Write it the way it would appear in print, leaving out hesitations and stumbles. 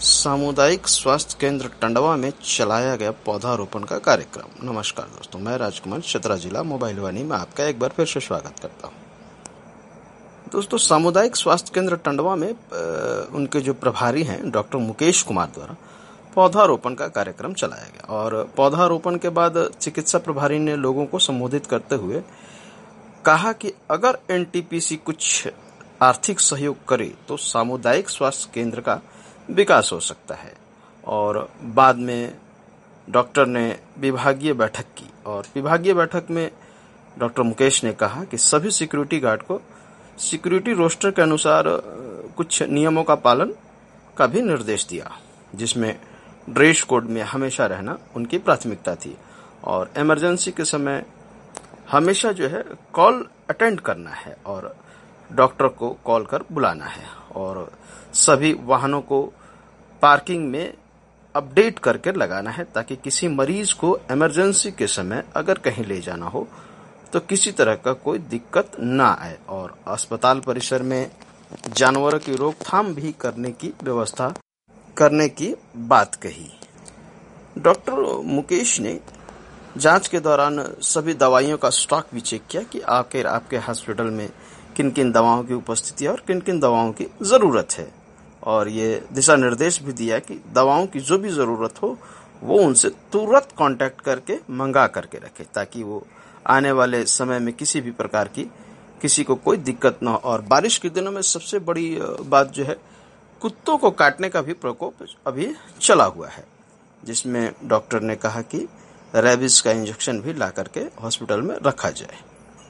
सामुदायिक स्वास्थ्य केंद्र टंडवा में चलाया गया पौधारोपण का कार्यक्रम। नमस्कार दोस्तों, मैं राजकुमार, चतरा जिला मोबाइल वानी में आपका एक बार फिर से स्वागत करता हूं। दोस्तों, सामुदायिक स्वास्थ्य केंद्र टंडवा में उनके जो प्रभारी हैं डॉक्टर मुकेश कुमार द्वारा पौधारोपण का कार्यक्रम चलाया गया और पौधारोपण के बाद चिकित्सा प्रभारी ने लोगों को संबोधित करते हुए कहा कि अगर एनटीपीसी कुछ आर्थिक सहयोग करे तो सामुदायिक स्वास्थ्य केंद्र का विकास हो सकता है। और बाद में डॉक्टर ने विभागीय बैठक की और विभागीय बैठक में डॉक्टर मुकेश ने कहा कि सभी सिक्योरिटी गार्ड को सिक्योरिटी रोस्टर के अनुसार कुछ नियमों का पालन का भी निर्देश दिया, जिसमें ड्रेस कोड में हमेशा रहना उनकी प्राथमिकता थी और इमरजेंसी के समय हमेशा जो है कॉल अटेंड करना है और डॉक्टर को कॉल कर बुलाना है और सभी वाहनों को पार्किंग में अपडेट करके लगाना है ताकि किसी मरीज को इमरजेंसी के समय अगर कहीं ले जाना हो तो किसी तरह का कोई दिक्कत ना आए। और अस्पताल परिसर में जानवरों की रोकथाम भी करने की व्यवस्था करने की बात कही। डॉक्टर मुकेश ने जांच के दौरान सभी दवाइयों का स्टॉक भी चेक किया कि आखिर आपके हॉस्पिटल में किन किन दवाओं की उपस्थिति है और किन किन दवाओं की ज़रूरत है, और ये दिशा निर्देश भी दिया कि दवाओं की जो भी ज़रूरत हो वो उनसे तुरंत कांटेक्ट करके मंगा करके रखे ताकि वो आने वाले समय में किसी भी प्रकार की किसी को कोई दिक्कत ना हो। और बारिश के दिनों में सबसे बड़ी बात जो है, कुत्तों को काटने का भी प्रकोप अभी चला हुआ है, जिसमें डॉक्टर ने कहा कि रेबीज का इंजेक्शन भी ला करके हॉस्पिटल में रखा जाए।